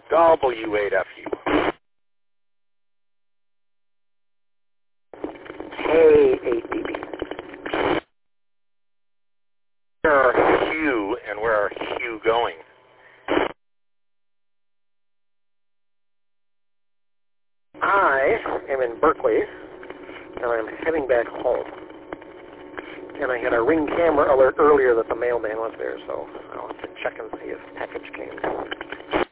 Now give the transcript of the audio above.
W8FU. K8BB. Where are Hugh and where are Hugh going? I am in Berkeley, and I'm heading back home. And I had a Ring camera alert earlier that the mailman was there, so I'll have to check and see if the package came.